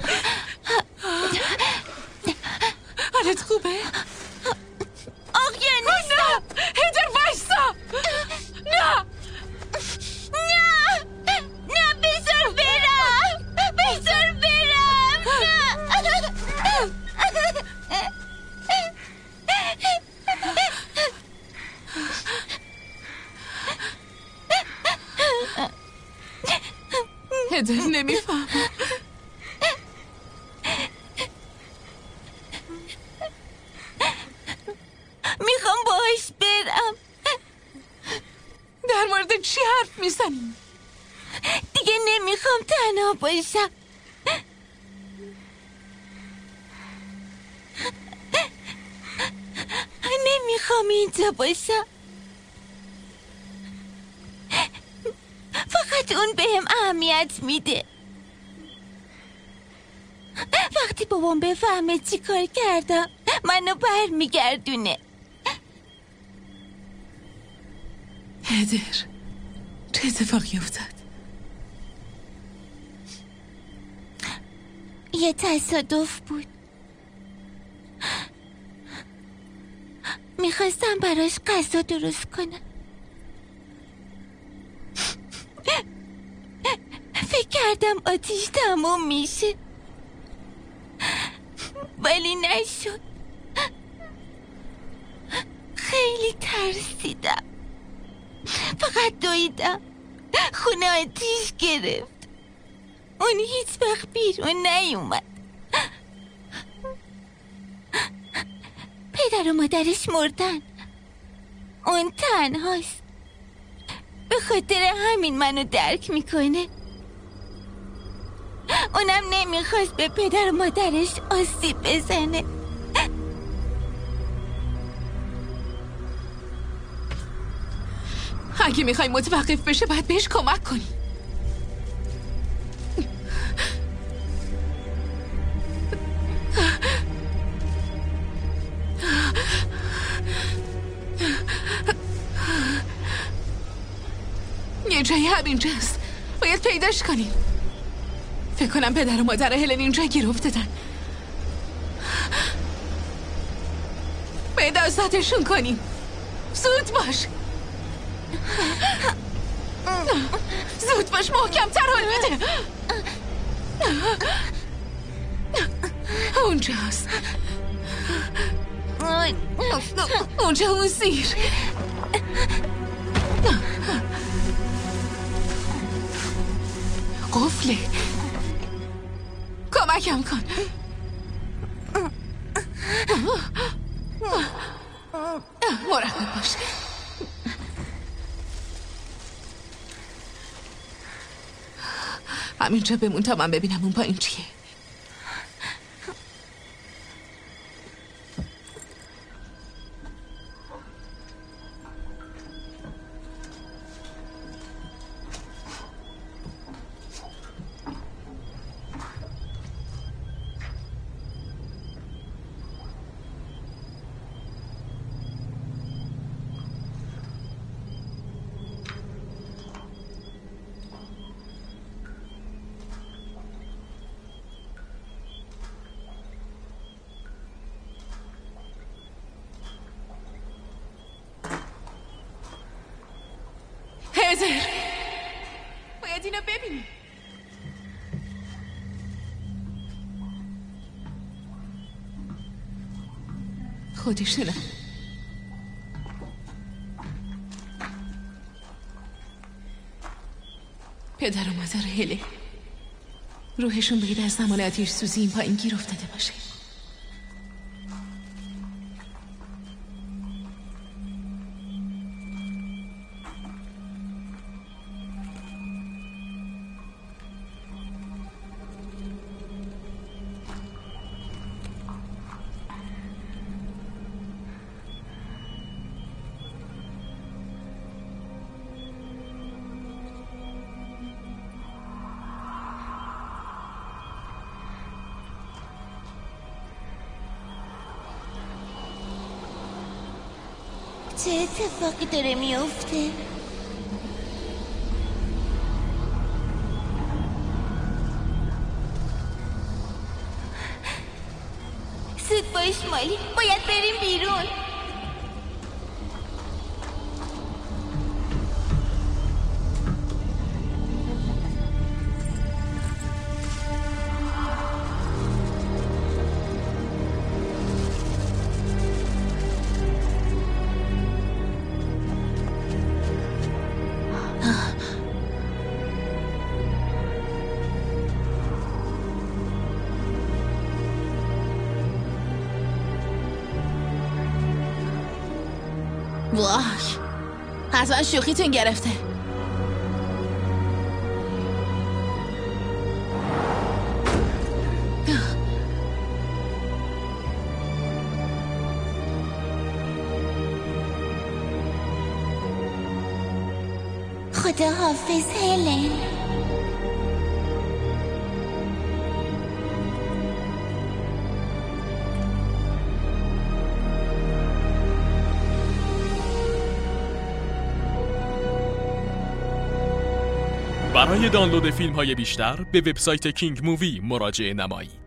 حالت خوبه؟ اقیانوس نه هدر بایستا. نه نه بذار برم. بذار برم. هدر نمیفهم. میخوام باهاش برم. در مورد چی حرف میزنی؟ دیگه نمیخوام تنها باشم. نمیخوام اینجا باشم. فقط اون بهم اهمیت میده. وقتی بابام بفهمه چی کار کردم منو برمیگردونه. هدر چه اتفاقی افتاد؟ یه تصادف بود. میخواستم براش غذا درست کنم. فکر کردم آتیش تموم میشه ولی نشد. خیلی ترسیدم. فقط دویدم. خونه آتیش گرفت. اون هیچ وقت بیرون نیومد. پدر و مادرش مردن. اون تنهاست. به خاطر همین منو درک میکنه. اونم نمیخواست به پدر و مادرش آسیب بزنه. اگه میخوای متوقف بشه باید بهش کمک کنی. یه جایی همینجاست. باید پیداش کنیم. فکر کنم پدر و مادر هلن اینجا گیر افتادن. باید آزادشون کنیم. زود باش. زود باش. محکم‌تر حال بده. اونجاست. اونجا اون زیر. قفله. کمکم کن. مراقب باش. همینجا بمون تا من ببینم اون پایین چیه. هزر باید اینو ببینی. خودشونه. پدر و مادر هله روحشون باید از زمان آتش سوزی این پایین گیر افتاده باشه. چه اتفاقی داره میفته؟ زود باش مالی، باید بریم بیرون. وای، حتما شوخیتون گرفته. خدا حافظ هلن. برای دانلود فیلم های بیشتر به وبسایت کینگ مووی مراجعه نمایید.